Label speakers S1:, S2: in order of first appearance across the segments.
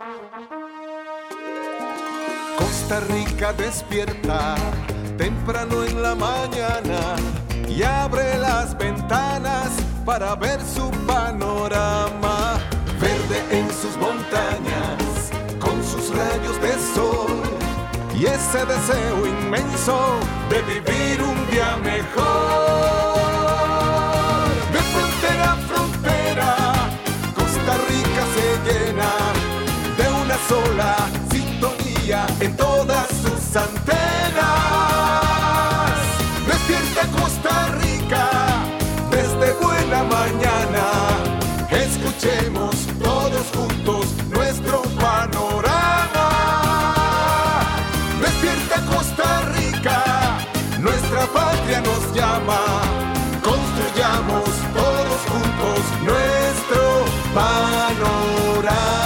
S1: Costa Rica despierta temprano en la mañana y abre las ventanas para ver su panorama. Verde en sus montañas, con sus rayos de sol y ese deseo inmenso de vivir un día mejor. De frontera a frontera, Costa Rica se llena de una sola sintonía en todas sus antenas. Despierta Costa Rica desde buena mañana. Escuchemos todos juntos nuestro panorama. Despierta Costa Rica, nuestra patria nos llama. Construyamos todos juntos nuestro panorama.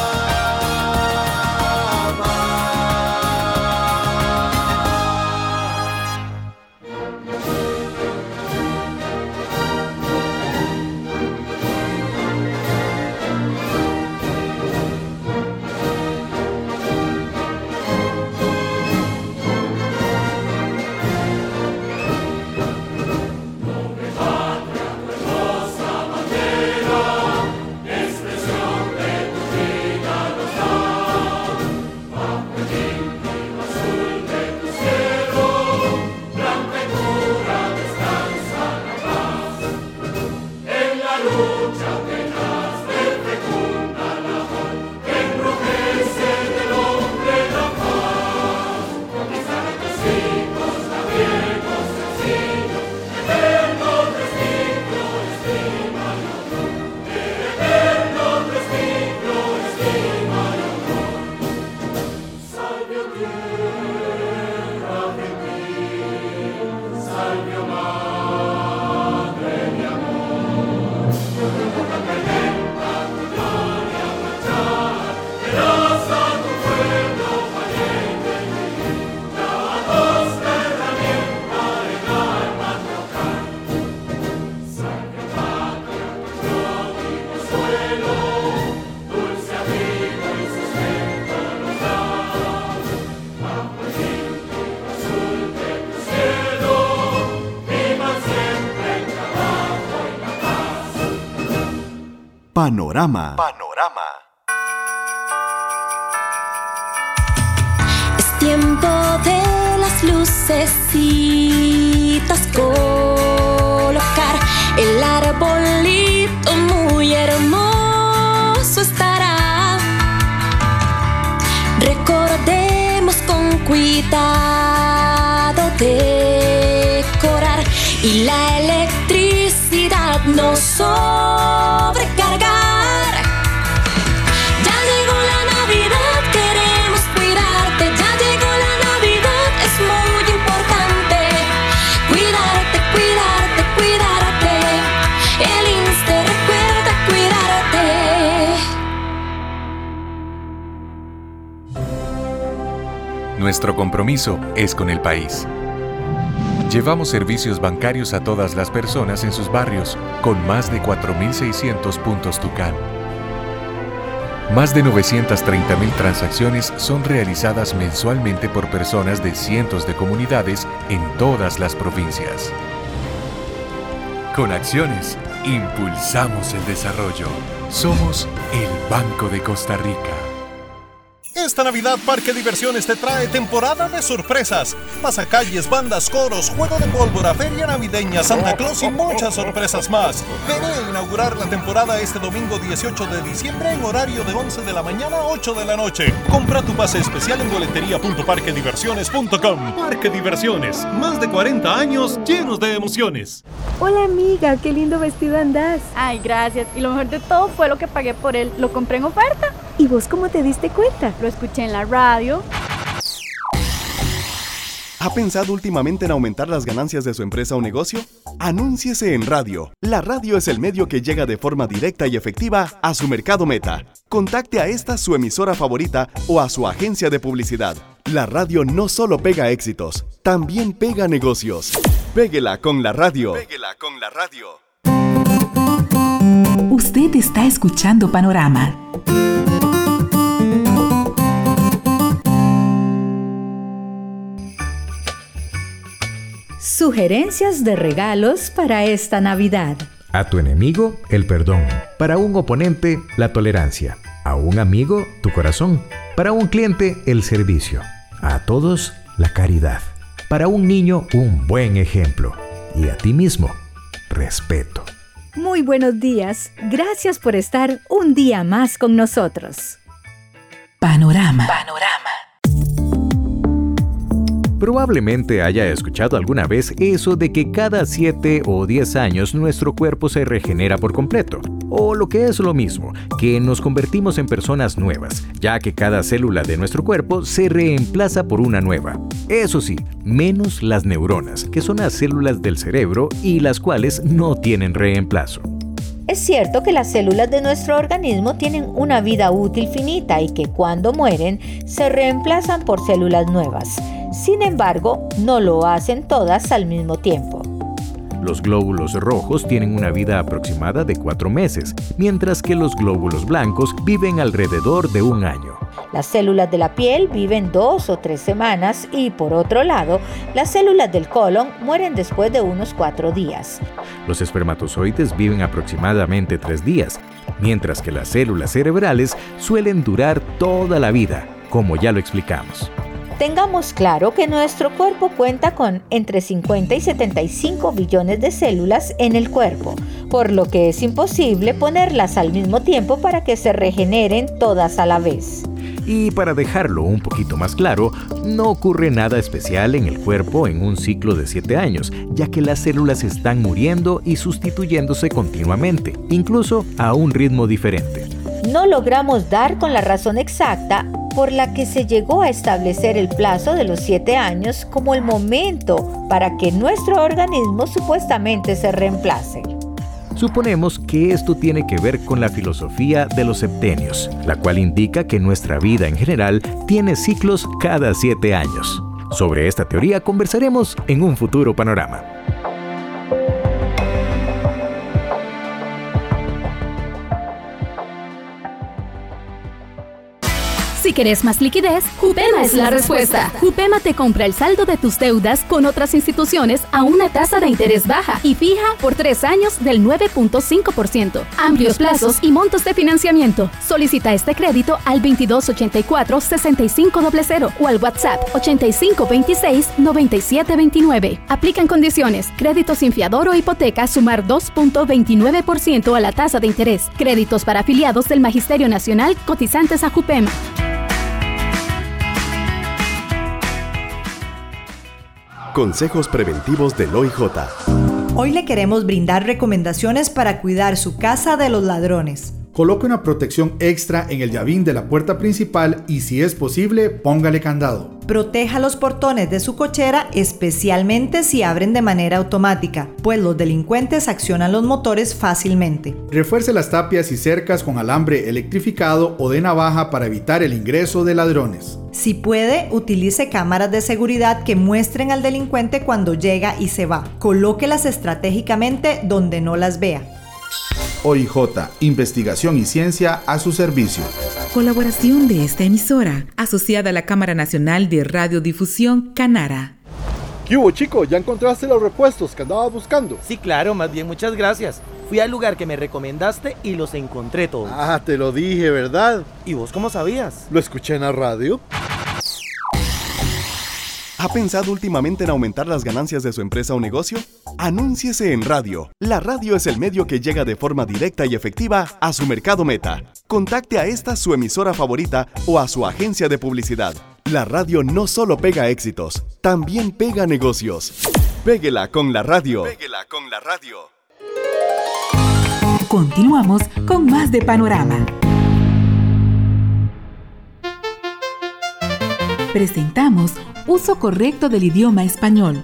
S2: Panorama.
S3: Es tiempo de las lucecitas, colocar el arbolito muy hermoso estará. Recordemos con cuidado decorar y la electricidad no sobrecargar. Ya llegó la Navidad, queremos cuidarte. Ya llegó la Navidad, es muy importante. Cuidarte, cuidarte, cuidarte. El INSSSTE recuerda cuidarte.
S4: Nuestro compromiso es con el país. Llevamos servicios bancarios a todas las personas en sus barrios, con más de 4.600 puntos Tucán. Más de 930.000 transacciones son realizadas mensualmente por personas de cientos de comunidades en todas las provincias. Con acciones, impulsamos el desarrollo. Somos el Banco de Costa Rica.
S5: Esta Navidad Parque Diversiones te trae temporada de sorpresas. Pasacalles, bandas, coros, juego de pólvora, feria navideña, Santa Claus y muchas sorpresas más. Ven a inaugurar la temporada este domingo 18 de diciembre en horario de 11 de la mañana a 8 de la noche. Compra tu pase especial en boletería.parquediversiones.com. Parque Diversiones, más de 40 años llenos de emociones.
S6: Hola amiga, qué lindo vestido andás.
S7: Ay, gracias. Y lo mejor de todo fue lo que pagué por él. Lo compré en oferta.
S6: ¿Y vos cómo te diste cuenta?
S7: Lo escuché en la radio.
S2: ¿Ha pensado últimamente en aumentar las ganancias de su empresa o negocio? Anúnciese en radio. La radio es el medio que llega de forma directa y efectiva a su mercado meta. Contacte a esta su emisora favorita o a su agencia de publicidad. La radio no solo pega éxitos, también pega negocios. Péguela con la radio. Péguela con la radio.
S8: Usted está escuchando Panorama. Sugerencias de regalos para esta Navidad.
S9: A tu enemigo, el perdón. Para un oponente, la tolerancia. A un amigo, tu corazón. Para un cliente, el servicio. A todos, la caridad. Para un niño, un buen ejemplo. Y a ti mismo, respeto.
S6: Muy buenos días. Gracias por estar un día más con nosotros.
S10: Panorama.
S9: Probablemente haya escuchado alguna vez eso de que cada 7 o 10 años nuestro cuerpo se regenera por completo. O lo que es lo mismo, que nos convertimos en personas nuevas, ya que cada célula de nuestro cuerpo se reemplaza por una nueva. Eso sí, menos las neuronas, que son las células del cerebro y las cuales no tienen reemplazo.
S8: Es cierto que las células de nuestro organismo tienen una vida útil finita y que cuando mueren se reemplazan por células nuevas. Sin embargo, no lo hacen todas al mismo tiempo.
S9: Los glóbulos rojos tienen una vida aproximada de 4 meses, mientras que los glóbulos blancos viven alrededor de 1 año.
S8: Las células de la piel viven 2 o 3 semanas y, por otro lado, las células del colon mueren después de unos 4 días.
S9: Los espermatozoides viven aproximadamente 3 días, mientras que las células cerebrales suelen durar toda la vida, como ya lo explicamos.
S8: Tengamos claro que nuestro cuerpo cuenta con entre 50 y 75 billones de células en el cuerpo, por lo que es imposible ponerlas al mismo tiempo para que se regeneren todas a la vez.
S9: Y para dejarlo un poquito más claro, no ocurre nada especial en el cuerpo en un ciclo de 7 años, ya que las células están muriendo y sustituyéndose continuamente, incluso a un ritmo diferente.
S8: No logramos dar con la razón exacta por la que se llegó a establecer el plazo de los 7 años como el momento para que nuestro organismo supuestamente se reemplace.
S9: Suponemos que esto tiene que ver con la filosofía de los septenios, la cual indica que nuestra vida en general tiene ciclos cada 7 años. Sobre esta teoría conversaremos en un futuro panorama.
S7: Si querés más liquidez, Jupema es la respuesta. Jupema te compra el saldo de tus deudas con otras instituciones a una tasa de interés baja y fija por 3 años del 9.5%. Amplios plazos y montos de financiamiento. Solicita este crédito al 2284-6500 o al WhatsApp 8526-9729. Aplican condiciones. Crédito sin fiador o hipoteca sumar 2.29% a la tasa de interés. Créditos para afiliados del Magisterio Nacional cotizantes a Jupema.
S2: Consejos preventivos del OIJ.
S11: Hoy le queremos brindar recomendaciones para cuidar su casa de los ladrones.
S12: Coloque una protección extra en el llavín de la puerta principal y, si es posible, póngale candado.
S11: Proteja los portones de su cochera, especialmente si abren de manera automática, pues los delincuentes accionan los motores fácilmente.
S12: Refuerce las tapias y cercas con alambre electrificado o de navaja para evitar el ingreso de ladrones.
S11: Si puede, utilice cámaras de seguridad que muestren al delincuente cuando llega y se va. Colóquelas estratégicamente donde no las vea.
S12: OIJ, investigación y ciencia a su servicio.
S10: Colaboración de esta emisora, asociada a la Cámara Nacional de Radiodifusión, Canara.
S13: ¿Qué hubo, chico? ¿Ya encontraste los repuestos que andabas buscando?
S14: Sí, claro, más bien muchas gracias. Fui al lugar que me recomendaste y los encontré todos.
S13: Ah, te lo dije, ¿verdad?
S14: ¿Y vos cómo sabías?
S13: Lo escuché en la radio.
S2: ¿Ha pensado últimamente en aumentar las ganancias de su empresa o negocio? Anúnciese en radio. La radio es el medio que llega de forma directa y efectiva a su mercado meta. Contacte a esta su emisora favorita o a su agencia de publicidad. La radio no solo pega éxitos, también pega negocios. Péguela con la radio. Péguela con la radio.
S10: Continuamos con más de Panorama. Presentamos uso correcto del idioma español.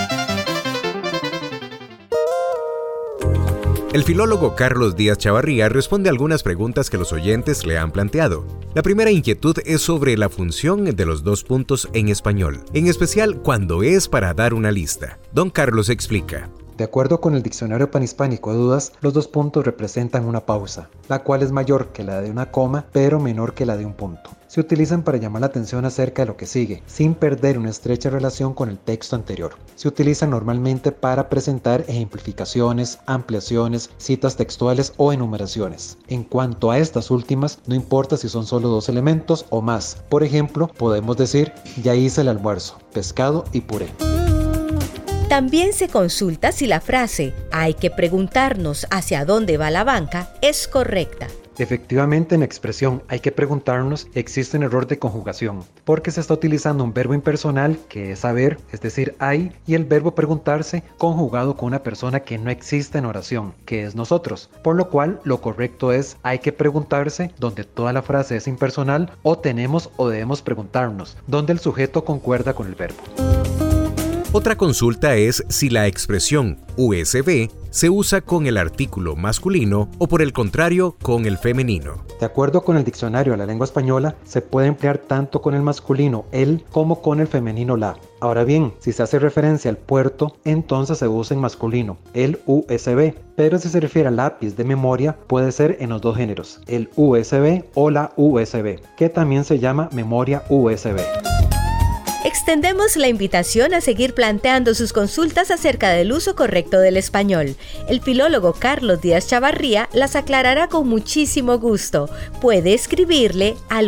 S9: El filólogo Carlos Díaz Chavarría responde a algunas preguntas que los oyentes le han planteado. La primera inquietud es sobre la función de los 2 puntos en español, en especial cuando es para dar una lista. Don Carlos explica.
S15: De acuerdo con el Diccionario Panhispánico de Dudas, los dos puntos representan una pausa, la cual es mayor que la de una coma, pero menor que la de un punto. Se utilizan para llamar la atención acerca de lo que sigue, sin perder una estrecha relación con el texto anterior. Se utilizan normalmente para presentar ejemplificaciones, ampliaciones, citas textuales o enumeraciones. En cuanto a estas últimas, no importa si son solo dos elementos o más. Por ejemplo, podemos decir, ya hice el almuerzo, pescado y puré.
S16: También se consulta si la frase "hay que preguntarnos hacia dónde va la banca" es correcta.
S15: Efectivamente, en la expresión "hay que preguntarnos" existe un error de conjugación, porque se está utilizando un verbo impersonal que es haber, es decir, hay, y el verbo preguntarse conjugado con una persona que no existe en oración, que es nosotros, por lo cual lo correcto es "hay que preguntarse", donde toda la frase es impersonal, o "tenemos o debemos preguntarnos", donde el sujeto concuerda con el verbo.
S9: Otra consulta es si la expresión USB se usa con el artículo masculino o por el contrario con el femenino.
S15: De acuerdo con el Diccionario de la Lengua Española, se puede emplear tanto con el masculino el como con el femenino la. Ahora bien, si se hace referencia al puerto, entonces se usa en masculino, el USB, pero si se refiere al lápiz de memoria, puede ser en los dos géneros, el USB o la USB, que también se llama memoria USB.
S16: Extendemos la invitación a seguir planteando sus consultas acerca del uso correcto del español. El filólogo Carlos Díaz Chavarría las aclarará con muchísimo gusto. Puede escribirle al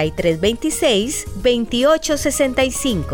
S16: 8326-2865.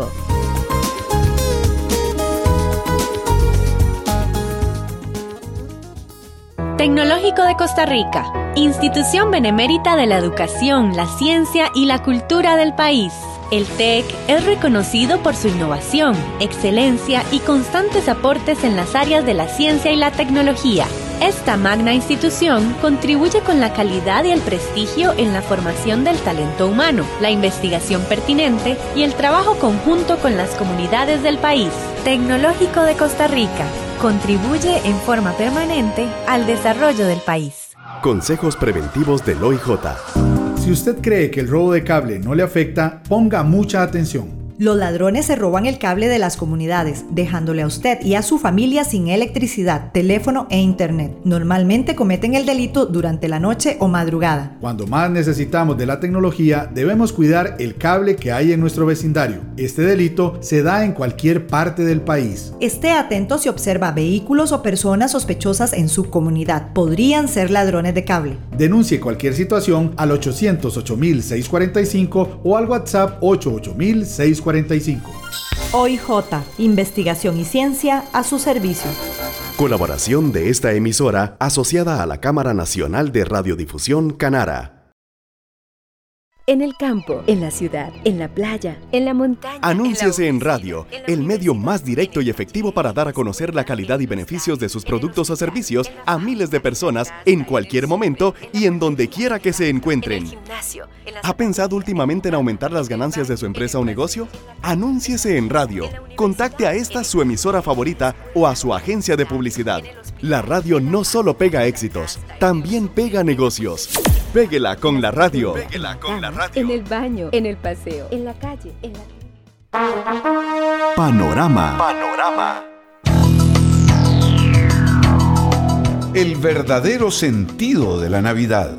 S17: Tecnológico de Costa Rica, institución benemérita de la educación, la ciencia y la cultura del país. El TEC es reconocido por su innovación, excelencia y constantes aportes en las áreas de la ciencia y la tecnología. Esta magna institución contribuye con la calidad y el prestigio en la formación del talento humano, la investigación pertinente y el trabajo conjunto con las comunidades del país. Tecnológico de Costa Rica contribuye en forma permanente al desarrollo del país.
S2: Consejos preventivos del OIJ.
S12: Si usted cree que el robo de cable no le afecta, ponga mucha atención.
S11: Los ladrones se roban el cable de las comunidades, dejándole a usted y a su familia sin electricidad, teléfono e internet. Normalmente cometen el delito durante la noche o madrugada.
S12: Cuando más necesitamos de la tecnología, debemos cuidar el cable que hay en nuestro vecindario. Este delito se da en cualquier parte del país.
S11: Esté atento si observa vehículos o personas sospechosas en su comunidad. Podrían ser ladrones de cable.
S12: Denuncie cualquier situación al 808-645 o al WhatsApp 880-645.
S11: OIJ, investigación y ciencia a su servicio.
S2: Colaboración de esta emisora asociada a la Cámara Nacional de Radiodifusión Canara.
S18: En el campo, en la ciudad, en la playa, en la montaña.
S2: Anúnciese en radio, el medio más directo y efectivo para dar a conocer la calidad y beneficios de sus productos o servicios a miles de personas en cualquier momento y en donde quiera que se encuentren. ¿Ha pensado últimamente en aumentar las ganancias de su empresa o negocio? Anúnciese en radio. Contacte a esta su emisora favorita o a su agencia de publicidad. La radio no solo pega éxitos, también pega negocios. Péguela con la radio. Péguela con la radio.
S18: En el baño, en el paseo, en la calle, en la...
S2: Panorama.
S19: El verdadero sentido de la Navidad.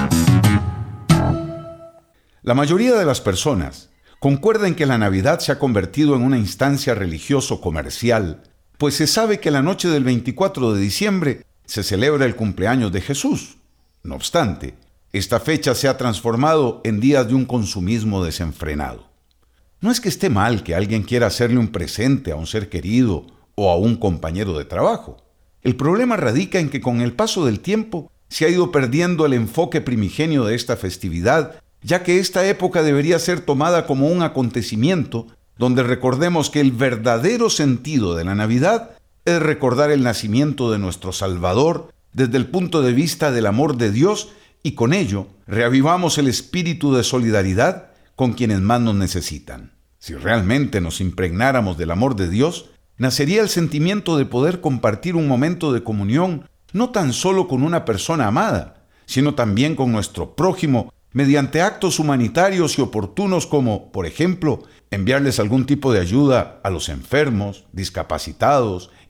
S19: La mayoría de las personas concuerda en que la Navidad se ha convertido en una instancia religioso-comercial, pues se sabe que la noche del 24 de diciembre se celebra el cumpleaños de Jesús. No obstante, esta fecha se ha transformado en días de un consumismo desenfrenado. No es que esté mal que alguien quiera hacerle un presente a un ser querido o a un compañero de trabajo. El problema radica en que con el paso del tiempo se ha ido perdiendo el enfoque primigenio de esta festividad, ya que esta época debería ser tomada como un acontecimiento donde recordemos que el verdadero sentido de la Navidad es recordar el nacimiento de nuestro Salvador desde el punto de vista del amor de Dios, y con ello reavivamos el espíritu de solidaridad con quienes más nos necesitan. Si realmente nos impregnáramos del amor de Dios, nacería el sentimiento de poder compartir un momento de comunión no tan solo con una persona amada, sino también con nuestro prójimo mediante actos humanitarios y oportunos como, por ejemplo, enviarles algún tipo de ayuda a los enfermos, discapacitados,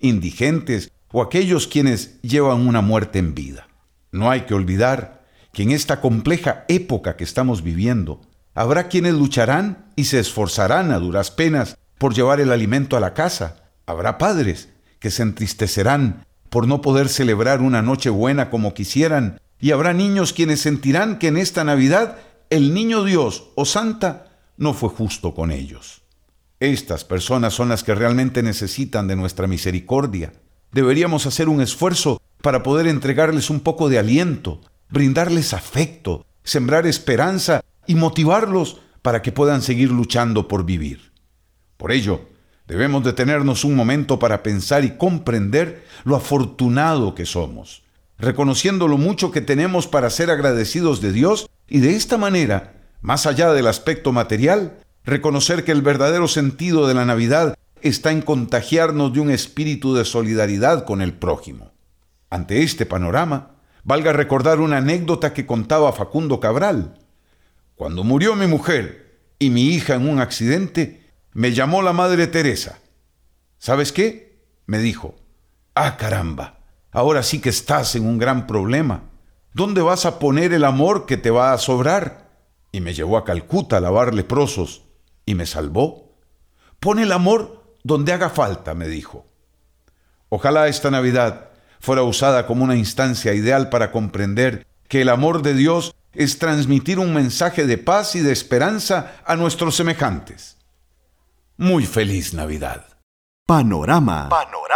S19: indigentes o aquellos quienes llevan una muerte en vida. No hay que olvidar que en esta compleja época que estamos viviendo, habrá quienes lucharán y se esforzarán a duras penas por llevar el alimento a la casa. Habrá padres que se entristecerán por no poder celebrar una noche buena como quisieran, y habrá niños quienes sentirán que en esta Navidad el niño Dios o Santa no fue justo con ellos. Estas personas son las que realmente necesitan de nuestra misericordia. Deberíamos hacer un esfuerzo para poder entregarles un poco de aliento, brindarles afecto, sembrar esperanza y motivarlos para que puedan seguir luchando por vivir. Por ello, debemos detenernos un momento para pensar y comprender lo afortunado que somos, reconociendo lo mucho que tenemos para ser agradecidos de Dios y de esta manera, más allá del aspecto material, reconocer que el verdadero sentido de la Navidad está en contagiarnos de un espíritu de solidaridad con el prójimo. Ante este panorama, valga recordar una anécdota que contaba Facundo Cabral. Cuando murió mi mujer y mi hija en un accidente, me llamó la Madre Teresa. ¿Sabes qué?, me dijo. ¡Ah, caramba! Ahora sí que estás en un gran problema. ¿Dónde vas a poner el amor que te va a sobrar? Y me llevó a Calcuta a lavar leprosos y me salvó. Pon el amor donde haga falta, me dijo. Ojalá esta Navidad fuera usada como una instancia ideal para comprender que el amor de Dios es transmitir un mensaje de paz y de esperanza a nuestros semejantes. Muy feliz Navidad.
S2: Panorama.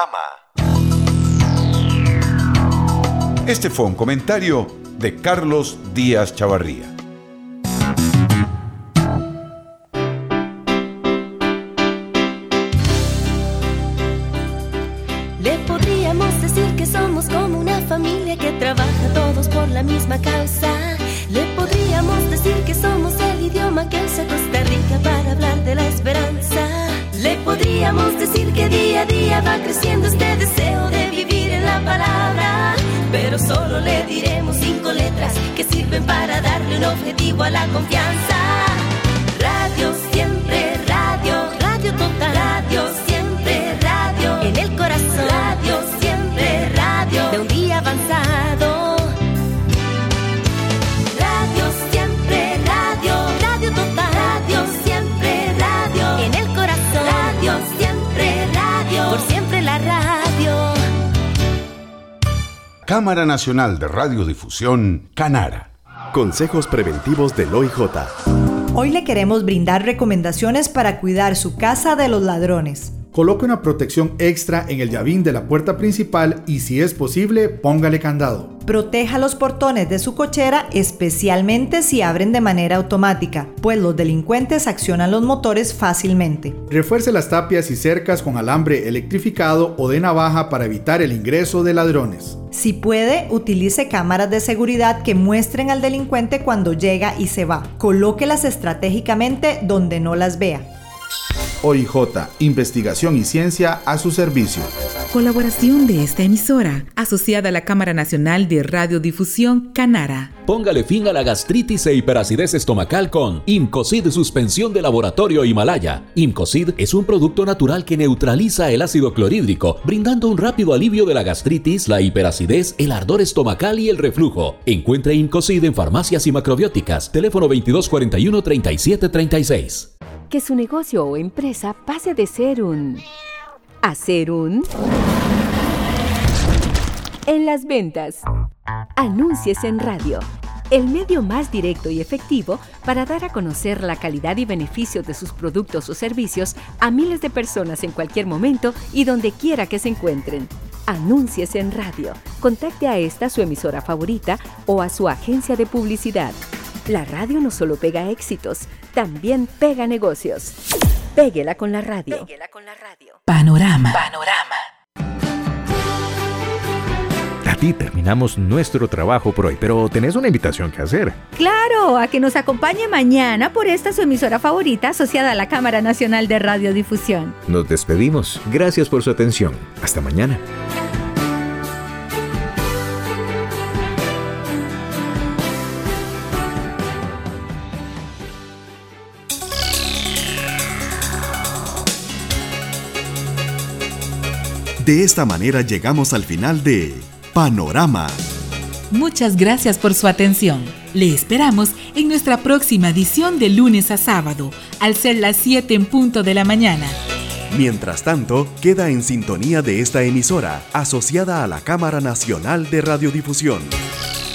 S19: Este fue un comentario de Carlos Díaz Chavarría.
S3: Le podríamos decir que somos como una familia que trabaja todos por la misma causa. Le podríamos decir que somos el idioma que usa Costa Rica para hablar de la esperanza. Le podríamos decir que día a día va creciendo este deseo de vivir en la palabra. Pero solo le diremos 5 letras que sirven para darle un objetivo a la confianza. Radio siempre, radio, radio total. Radio siempre, radio, en el corazón. Radio siempre, radio, de un día avanzado. Radio siempre, radio, radio total. Radio siempre, radio, en el corazón. Radio siempre, radio, por siempre la radio.
S19: Cámara Nacional de Radiodifusión, Canara.
S2: Consejos preventivos del OIJ.
S11: Hoy le queremos brindar recomendaciones para cuidar su casa de los ladrones.
S12: Coloque una protección extra en el llavín de la puerta principal y, si es posible, póngale candado.
S11: Proteja los portones de su cochera, especialmente si abren de manera automática, pues los delincuentes accionan los motores fácilmente.
S12: Refuerce las tapias y cercas con alambre electrificado o de navaja para evitar el ingreso de ladrones.
S11: Si puede, utilice cámaras de seguridad que muestren al delincuente cuando llega y se va. Colóquelas estratégicamente donde no las vea.
S12: OIJ, investigación y ciencia a su servicio.
S10: Colaboración de esta emisora, asociada a la Cámara Nacional de Radiodifusión, Canara.
S20: Póngale fin a la gastritis e hiperacidez estomacal con Imcocid Suspensión de Laboratorio Himalaya. Imcocid es un producto natural que neutraliza el ácido clorhídrico, brindando un rápido alivio de la gastritis, la hiperacidez, el ardor estomacal y el reflujo. Encuentre Imcocid en farmacias y macrobióticas. Teléfono 2241-3736.
S18: Que su negocio o empresa pase de ser a ser en las ventas. Anúnciese en radio, el medio más directo y efectivo para dar a conocer la calidad y beneficios de sus productos o servicios a miles de personas en cualquier momento y donde quiera que se encuentren. Anúnciese en radio. Contacte a esta su emisora favorita o a su agencia de publicidad. La radio no solo pega éxitos, también pega negocios. Péguela con la radio.
S10: Panorama.
S9: Tati, terminamos nuestro trabajo por hoy, pero tenés una invitación que hacer.
S6: Claro, a que nos acompañe mañana por esta su emisora favorita asociada a la Cámara Nacional de Radiodifusión.
S9: Nos despedimos. Gracias por su atención. Hasta mañana.
S2: De esta manera llegamos al final de Panorama.
S10: Muchas gracias por su atención. Le esperamos en nuestra próxima edición de lunes a sábado, al ser las 7 en punto de la mañana.
S2: Mientras tanto, queda en sintonía de esta emisora, asociada a la Cámara Nacional de Radiodifusión.